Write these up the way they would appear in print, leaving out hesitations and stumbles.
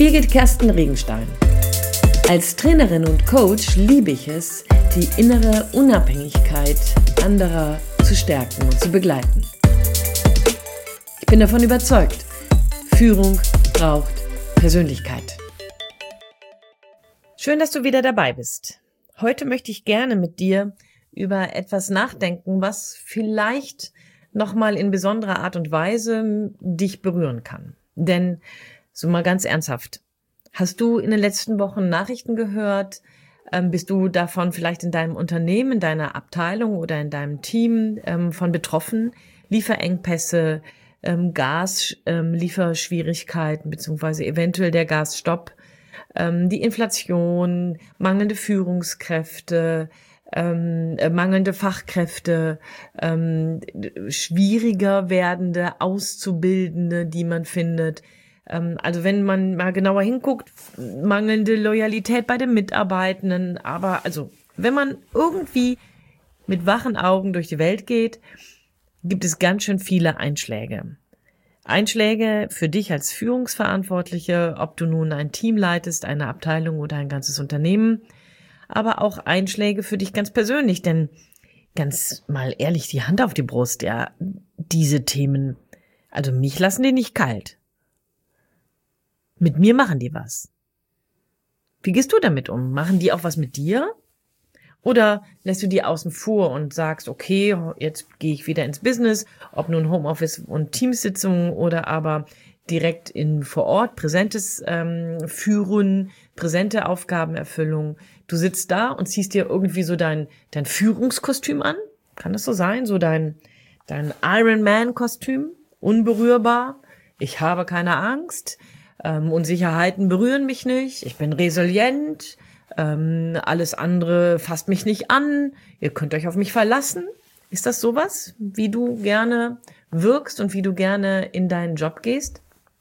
Birgit Kersten Regenstein. Als Trainerin und Coach liebe ich es, die innere Unabhängigkeit anderer zu stärken und zu begleiten. Ich bin davon überzeugt, Führung braucht Persönlichkeit. Schön, dass du wieder dabei bist. Heute möchte ich gerne mit dir über etwas nachdenken, was vielleicht nochmal in besonderer Art und Weise dich berühren kann. Denn, so mal ganz ernsthaft, hast du in den letzten Wochen Nachrichten gehört? Bist du davon vielleicht in deinem Unternehmen, in deiner Abteilung oder in deinem Team von betroffen? Lieferengpässe, Gaslieferschwierigkeiten beziehungsweise eventuell der Gasstopp, die Inflation, mangelnde Führungskräfte, mangelnde Fachkräfte, schwieriger werdende Auszubildende, die man findet. Also wenn man mal genauer hinguckt, mangelnde Loyalität bei den Mitarbeitenden. Aber also wenn man irgendwie mit wachen Augen durch die Welt geht, gibt es ganz schön viele Einschläge. Einschläge für dich als Führungsverantwortliche, ob du nun ein Team leitest, eine Abteilung oder ein ganzes Unternehmen, aber auch Einschläge für dich ganz persönlich, denn ganz mal ehrlich, die Hand auf die Brust, ja, diese Themen, also mich lassen die nicht kalt. Mit mir machen die was. Wie gehst du damit um? Machen die auch was mit dir? Oder lässt du die außen vor und sagst, okay, jetzt gehe ich wieder ins Business, ob nun Homeoffice und Teamsitzungen oder aber direkt vor Ort präsentes Führen, präsente Aufgabenerfüllung. Du sitzt da und ziehst dir irgendwie so dein Führungskostüm an. Kann das so sein? So dein Iron-Man-Kostüm? Unberührbar. Ich habe keine Angst. Unsicherheiten berühren mich nicht. Ich bin resilient. Alles andere fasst mich nicht an. Ihr könnt euch auf mich verlassen. Ist das sowas, wie du gerne wirkst und wie du gerne in deinen Job gehst?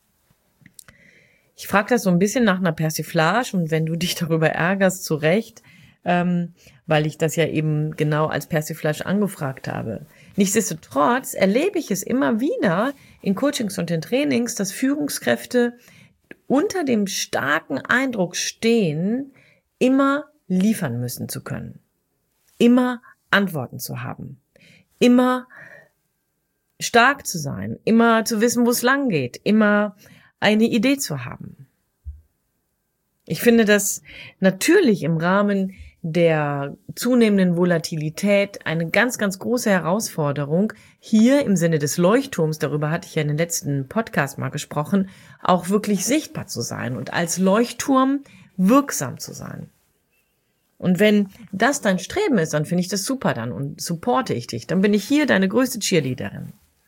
Ich frage das so ein bisschen nach einer Persiflage und wenn du dich darüber ärgerst, zu Recht, weil ich das ja eben genau als Persiflage angefragt habe. Nichtsdestotrotz erlebe ich es immer wieder in Coachings und in Trainings, dass Führungskräfte unter dem starken Eindruck stehen, immer liefern müssen zu können, immer Antworten zu haben, immer stark zu sein, immer zu wissen, wo es lang geht, immer eine Idee zu haben. Ich finde das natürlich im Rahmen der zunehmenden Volatilität eine ganz, ganz große Herausforderung, hier im Sinne des Leuchtturms, darüber hatte ich ja in den letzten Podcast mal gesprochen, auch wirklich sichtbar zu sein und als Leuchtturm wirksam zu sein. Und wenn das dein Streben ist, dann finde ich das super dann und supporte ich dich. Dann bin ich hier deine größte Cheerleaderin.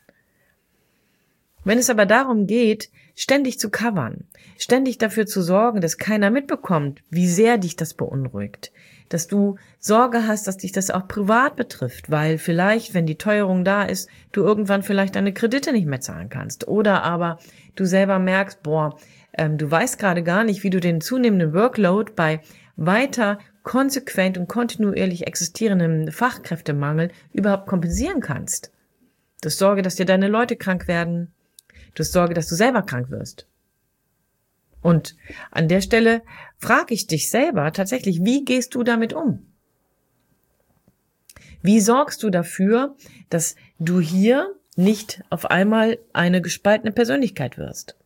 Wenn es aber darum geht, ständig zu covern, ständig dafür zu sorgen, dass keiner mitbekommt, wie sehr dich das beunruhigt, dass du Sorge hast, dass dich das auch privat betrifft, weil vielleicht, wenn die Teuerung da ist, du irgendwann vielleicht deine Kredite nicht mehr zahlen kannst oder aber du selber merkst, du weißt gerade gar nicht, wie du den zunehmenden Workload bei weiter konsequent und kontinuierlich existierendem Fachkräftemangel überhaupt kompensieren kannst. Du hast Sorge, dass dir deine Leute krank werden. Du hast Sorge, dass du selber krank wirst. Und an der Stelle frage ich dich selber tatsächlich, wie gehst du damit um? Wie sorgst du dafür, dass du hier nicht auf einmal eine gespaltene Persönlichkeit wirst?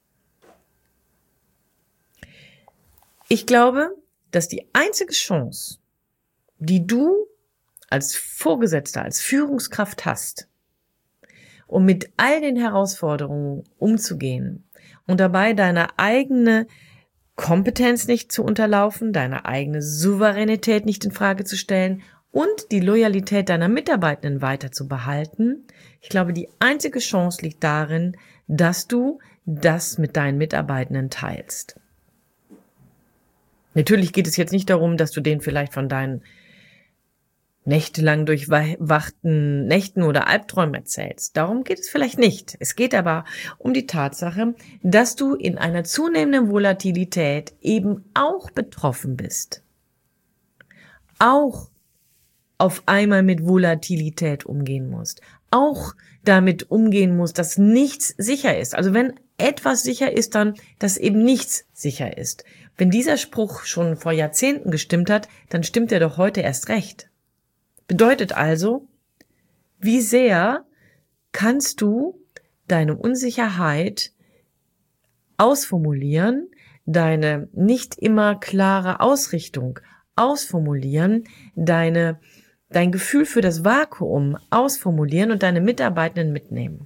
Ich glaube, dass die einzige Chance, die du als Vorgesetzter, als Führungskraft hast, um mit all den Herausforderungen umzugehen und dabei deine eigene Kompetenz nicht zu unterlaufen, deine eigene Souveränität nicht in Frage zu stellen und die Loyalität deiner Mitarbeitenden weiter zu behalten. Ich glaube, die einzige Chance liegt darin, dass du das mit deinen Mitarbeitenden teilst. Natürlich geht es jetzt nicht darum, dass du denen vielleicht von deinen nächtelang durchwachten Nächten oder Albträumen erzählst. Darum geht es vielleicht nicht. Es geht aber um die Tatsache, dass du in einer zunehmenden Volatilität eben auch betroffen bist. Auch auf einmal mit Volatilität umgehen musst. Auch damit umgehen musst, dass nichts sicher ist. Also wenn etwas sicher ist, dann, dass eben nichts sicher ist. Wenn dieser Spruch schon vor Jahrzehnten gestimmt hat, dann stimmt er doch heute erst recht. Bedeutet also, wie sehr kannst du deine Unsicherheit ausformulieren, deine nicht immer klare Ausrichtung ausformulieren, dein Gefühl für das Vakuum ausformulieren und deine Mitarbeitenden mitnehmen.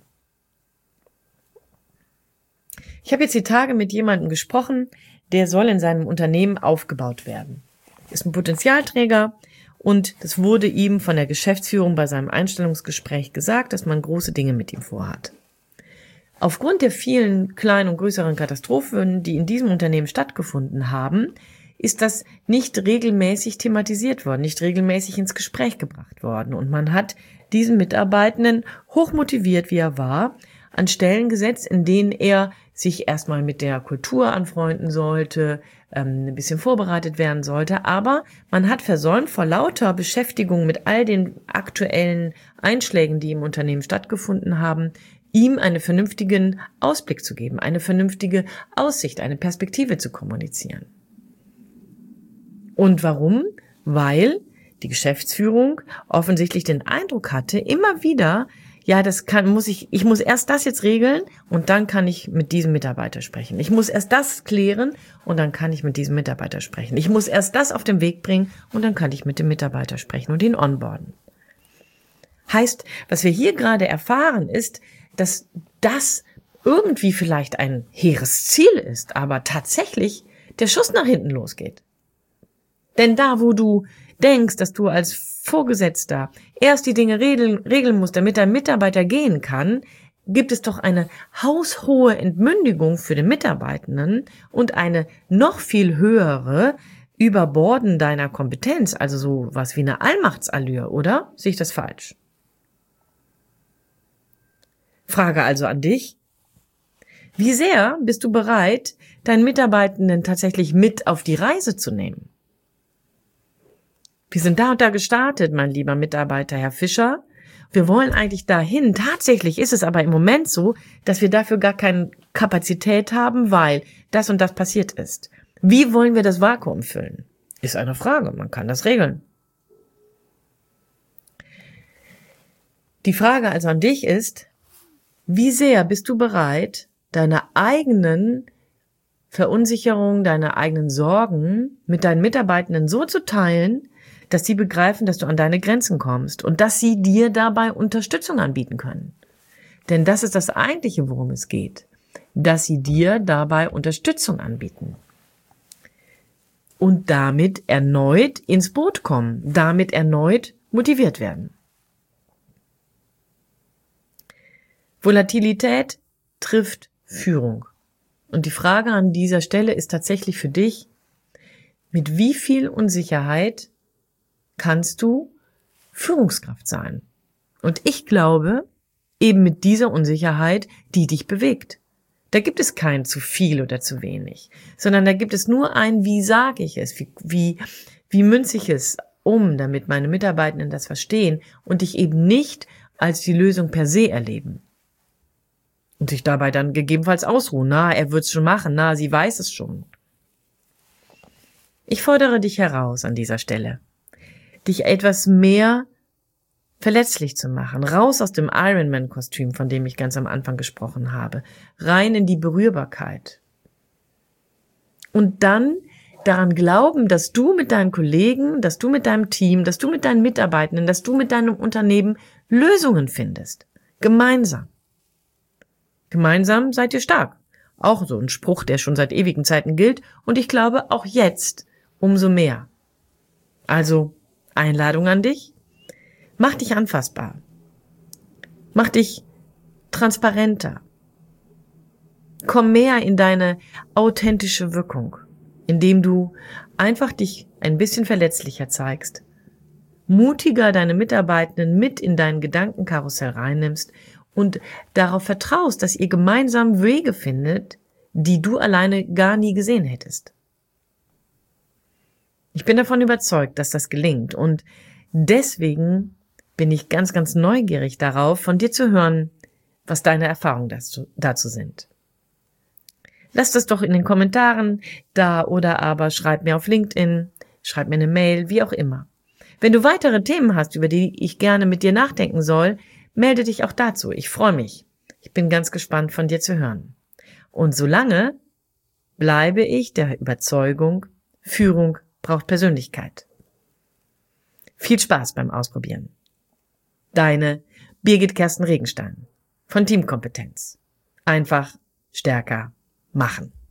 Ich habe jetzt die Tage mit jemandem gesprochen, der soll in seinem Unternehmen aufgebaut werden. Ist ein Potenzialträger und das wurde ihm von der Geschäftsführung bei seinem Einstellungsgespräch gesagt, dass man große Dinge mit ihm vorhat. Aufgrund der vielen kleinen und größeren Katastrophen, die in diesem Unternehmen stattgefunden haben, ist das nicht regelmäßig thematisiert worden, nicht regelmäßig ins Gespräch gebracht worden. Und man hat diesen Mitarbeitenden, hochmotiviert wie er war, an Stellen gesetzt, in denen er sich erstmal mit der Kultur anfreunden sollte, ein bisschen vorbereitet werden sollte. Aber man hat versäumt, vor lauter Beschäftigung mit all den aktuellen Einschlägen, die im Unternehmen stattgefunden haben, ihm einen vernünftigen Ausblick zu geben, eine vernünftige Aussicht, eine Perspektive zu kommunizieren. Und warum? Weil die Geschäftsführung offensichtlich den Eindruck hatte, immer wieder, ja, ich muss erst das jetzt regeln und dann kann ich mit diesem Mitarbeiter sprechen. Ich muss erst das klären und dann kann ich mit diesem Mitarbeiter sprechen. Ich muss erst das auf den Weg bringen und dann kann ich mit dem Mitarbeiter sprechen und ihn onboarden. Heißt, was wir hier gerade erfahren, ist, dass das irgendwie vielleicht ein hehres Ziel ist, aber tatsächlich der Schuss nach hinten losgeht. Denn da, wo du denkst, dass du als Vorgesetzter erst die Dinge regeln musst, damit dein Mitarbeiter gehen kann, gibt es doch eine haushohe Entmündigung für den Mitarbeitenden und eine noch viel höhere Überborden deiner Kompetenz, also so was wie eine Allmachtsallure, oder? Sehe ich das falsch? Frage also an dich: Wie sehr bist du bereit, deinen Mitarbeitenden tatsächlich mit auf die Reise zu nehmen? Wir sind da und da gestartet, mein lieber Mitarbeiter, Herr Fischer. Wir wollen eigentlich dahin. Tatsächlich ist es aber im Moment so, dass wir dafür gar keine Kapazität haben, weil das und das passiert ist. Wie wollen wir das Vakuum füllen? Ist eine Frage, man kann das regeln. Die Frage also an dich ist: Wie sehr bist du bereit, deine eigenen Verunsicherungen, deine eigenen Sorgen mit deinen Mitarbeitenden so zu teilen, dass sie begreifen, dass du an deine Grenzen kommst und dass sie dir dabei Unterstützung anbieten können. Denn das ist das Eigentliche, worum es geht, dass sie dir dabei Unterstützung anbieten und damit erneut ins Boot kommen, damit erneut motiviert werden. Volatilität trifft Führung. Und die Frage an dieser Stelle ist tatsächlich für dich: Mit wie viel Unsicherheit kannst du Führungskraft sein? Und ich glaube, eben mit dieser Unsicherheit, die dich bewegt. Da gibt es kein zu viel oder zu wenig, sondern da gibt es nur ein, wie sage ich es, wie münze ich es um, damit meine Mitarbeitenden das verstehen und dich eben nicht als die Lösung per se erleben. Und sich dabei dann gegebenenfalls ausruhen. Er wird's schon machen, sie weiß es schon. Ich fordere dich heraus an dieser Stelle, dich etwas mehr verletzlich zu machen, raus aus dem Ironman-Kostüm, von dem ich ganz am Anfang gesprochen habe, rein in die Berührbarkeit. Und dann daran glauben, dass du mit deinen Kollegen, dass du mit deinem Team, dass du mit deinen Mitarbeitenden, dass du mit deinem Unternehmen Lösungen findest. Gemeinsam. Gemeinsam seid ihr stark. Auch so ein Spruch, der schon seit ewigen Zeiten gilt und ich glaube auch jetzt umso mehr. Also Einladung an dich: Mach dich anfassbar. Mach dich transparenter. Komm mehr in deine authentische Wirkung, indem du einfach dich ein bisschen verletzlicher zeigst, mutiger deine Mitarbeitenden mit in dein Gedankenkarussell reinnimmst und darauf vertraust, dass ihr gemeinsam Wege findet, die du alleine gar nie gesehen hättest. Ich bin davon überzeugt, dass das gelingt und deswegen bin ich ganz, ganz neugierig darauf, von dir zu hören, was deine Erfahrungen dazu sind. Lass das doch in den Kommentaren da oder aber schreib mir auf LinkedIn, schreib mir eine Mail, wie auch immer. Wenn du weitere Themen hast, über die ich gerne mit dir nachdenken soll, melde dich auch dazu. Ich freue mich. Ich bin ganz gespannt, von dir zu hören. Und solange bleibe ich der Überzeugung, Führung braucht Persönlichkeit. Viel Spaß beim Ausprobieren. Deine Birgit Kersten Regenstein von Teamkompetenz. Einfach stärker machen.